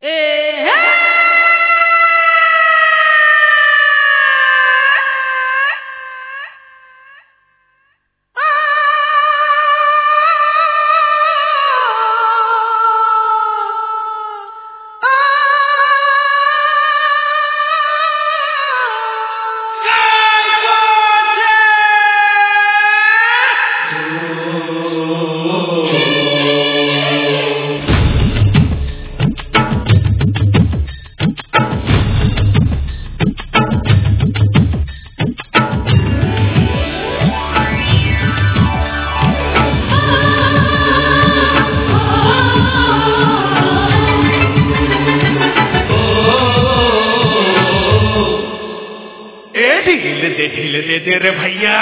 ढील दे रे भैया,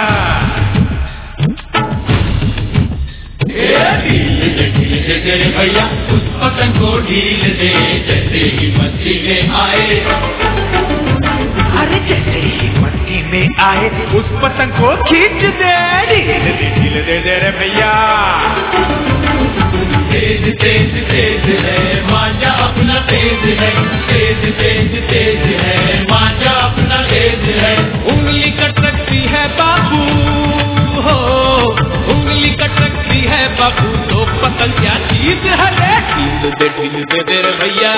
ढील दे रे भैया, उस पतंग को ढील दे जैसे ही मस्ती में आए। अरे जैसे ही मस्ती में आए उस पतंग को खींच दे। ढील दे रे भैया, तेज तेज तेज है मांझा अपना तेज है, तेज तेज तेज है मांझा अपना तेज है। उंगली कट सकती है बाबू हो, उंगली कट सकती है बाबू, तो पतंग क्या चीज है रे। ढील दे रे भैया,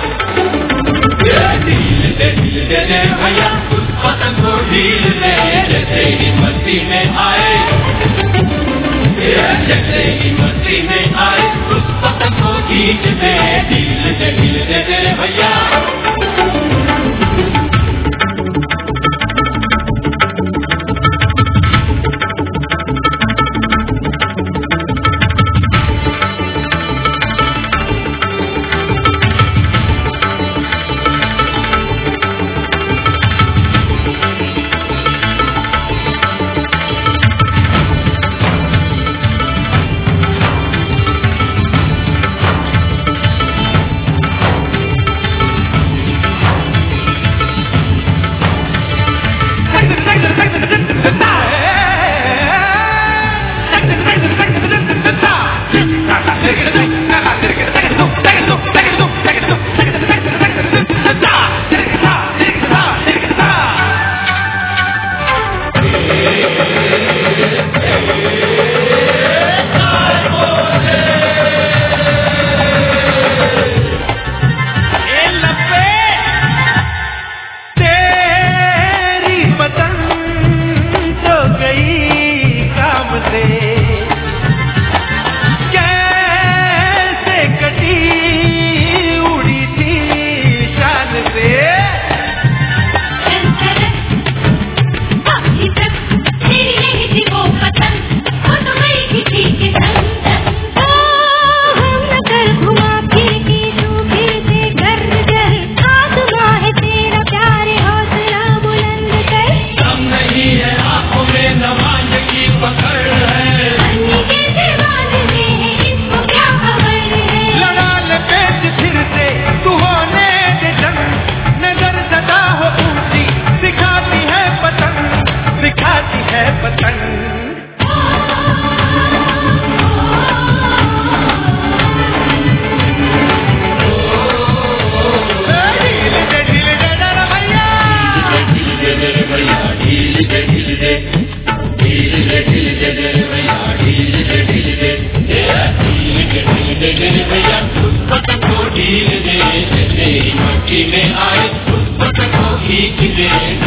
ढील दे रे भैया, उस पतंग को ढील दे जैसे ही मस्ती में आए, जैसे ही मस्ती में आए उस पतंग को खींच दे। ढील दे रे भैया, ढील दे जैसे ही मस्ती में आए उस पतंग को खींच दे।